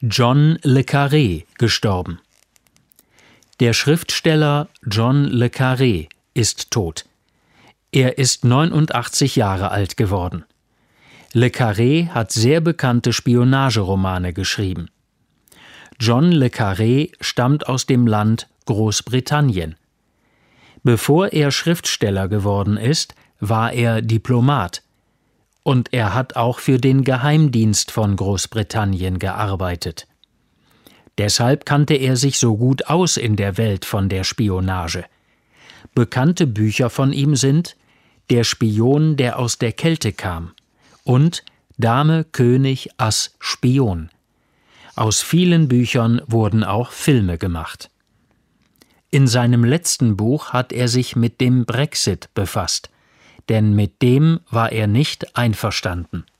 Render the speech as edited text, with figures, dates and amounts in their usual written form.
John le Carré gestorben. Der Schriftsteller John le Carré ist tot. Er ist 89 Jahre alt geworden. Le Carré hat sehr bekannte Spionageromane geschrieben. John le Carré stammt aus dem Land Großbritannien. Bevor er Schriftsteller geworden ist, war er Diplomat. Und er hat auch für den Geheimdienst von Großbritannien gearbeitet. Deshalb kannte er sich so gut aus in der Welt von der Spionage. Bekannte Bücher von ihm sind Der Spion, der aus der Kälte kam und Dame, König, Ass, Spion. Aus vielen Büchern wurden auch Filme gemacht. In seinem letzten Buch hat er sich mit dem Brexit befasst, denn mit dem war er nicht einverstanden.